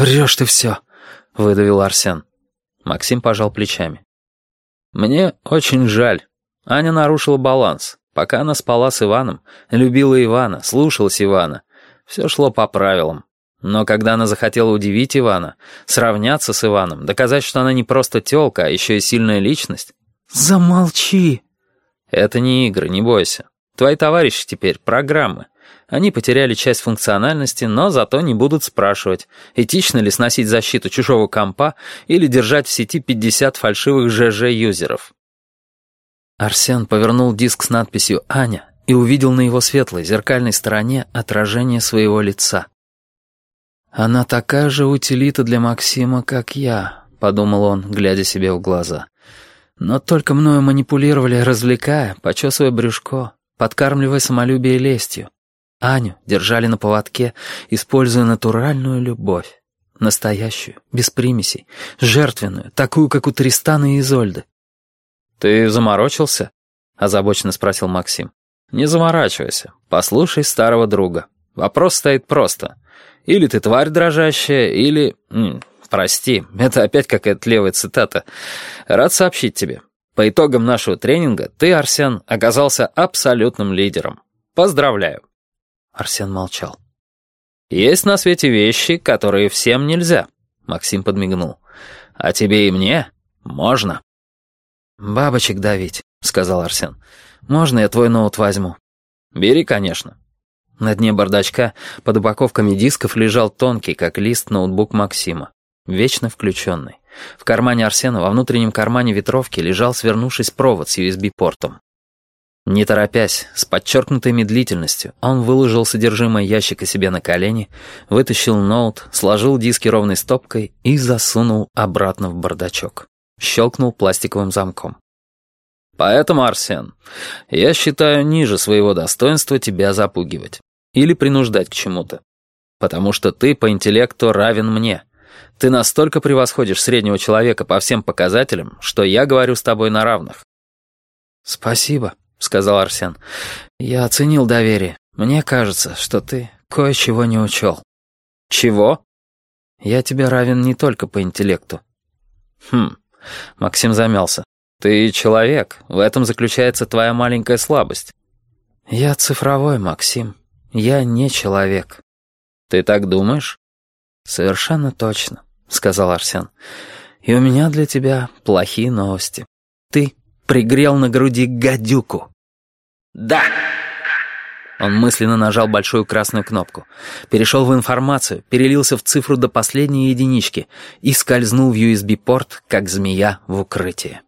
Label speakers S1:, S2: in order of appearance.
S1: «Врешь ты все», — выдавил Арсен. Максим пожал плечами. «Мне очень жаль. Аня нарушила баланс. Пока она спала с Иваном, любила Ивана, слушалась Ивана. Все шло по правилам. Но когда она захотела удивить Ивана, сравняться с Иваном, доказать, что она не просто тёлка, а еще и сильная личность...»
S2: «Замолчи!»
S1: «Это не игры, не бойся. Твои товарищи теперь программы. Они потеряли часть функциональности, но зато не будут спрашивать, этично ли сносить защиту чужого компа или держать в сети 50 фальшивых ЖЖ-юзеров». Арсен повернул диск с надписью «Аня» и увидел на его светлой зеркальной стороне отражение своего лица. «Она такая же утилита для Максима, как я», — подумал он, глядя себе в глаза. «Но только мною манипулировали, развлекая, почесывая брюшко, подкармливая самолюбие лестью. Аню держали на поводке, используя натуральную любовь. Настоящую, без примесей, жертвенную, такую, как у Тристана и Изольды». «Ты заморочился?» — озабоченно спросил Максим. «Не заморачивайся. Послушай старого друга. Вопрос стоит просто. Или ты тварь дрожащая, или... прости, это опять какая-то левая цитата. Рад сообщить тебе. По итогам нашего тренинга ты, Арсен, оказался абсолютным лидером. Поздравляю». Арсен молчал. «Есть на свете вещи, которые всем нельзя», — Максим подмигнул. «А тебе и мне можно». «Бабочек давить», — сказал Арсен. «Можно я твой ноут возьму?» «Бери, конечно». На дне бардачка под упаковками дисков лежал тонкий, как лист, ноутбук Максима, вечно включенный. В кармане Арсена, во внутреннем кармане ветровки, лежал, свернувшись, провод с USB-портом. Не торопясь, с подчеркнутой медлительностью, он выложил содержимое ящика себе на колени, вытащил ноут, сложил диски ровной стопкой и засунул обратно в бардачок. Щелкнул пластиковым замком. «Поэтому, Арсен, я считаю ниже своего достоинства тебя запугивать или принуждать к чему-то. Потому что ты по интеллекту равен мне. Ты настолько превосходишь среднего человека по всем показателям, что я говорю с тобой на равных». «Спасибо», — сказал Арсен. «Я оценил доверие. Мне кажется, что ты кое-чего не учел». «Чего?» «Я тебе равен не только по интеллекту». Максим замялся. «Ты человек. В этом заключается твоя маленькая слабость». «Я цифровой, Максим. Я не человек». «Ты так думаешь?» «Совершенно точно», — сказал Арсен. «И у меня для тебя плохие новости. Ты пригрел на груди гадюку». «Да!» Он мысленно нажал большую красную кнопку, перешел в информацию, перелился в цифру до последней единички и скользнул в USB-порт, как змея в укрытие.